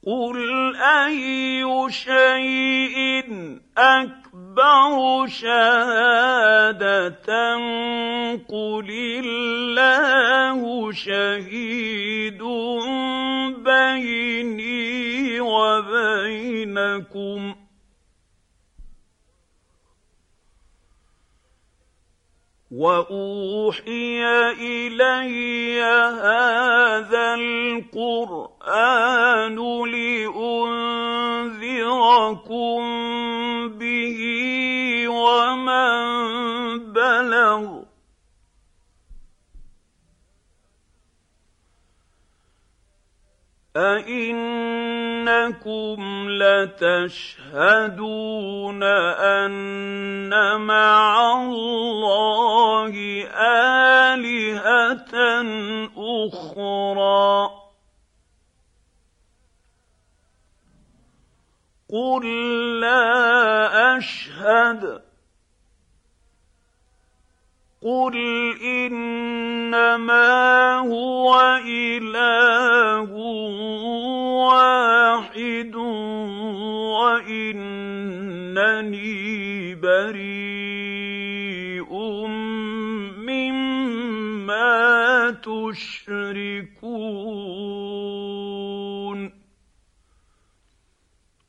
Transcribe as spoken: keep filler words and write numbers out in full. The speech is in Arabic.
قُلْ أَيُّ شَيْءٍ أَكْبَرُ شَهَادَةً ۖ قُلِ اللَّهُ شَهِيدٌ بَيْنِي وَبَيْنَكُمْ ۚ وَأُوحِيَ إِلَيَّ هَٰذَا الْقُرْآنُ لِأُنذِرَكُم بِهِ وَمَن بَلَغَ ۚ أَئِنَّكُمْ لَتَشْهَدُونَ أَنَّ مَعَ اللَّهِ آلِهَةً أُخْرَىٰ ۚ قُل لَّا أَشْهَدُ ۚ قُلْ إِنَّمَا هُوَ إِلَٰهٌ وَاحِدٌ وَإِنَّنِي بَرِيءٌ مِّمَّا تُشْرِكُونَ.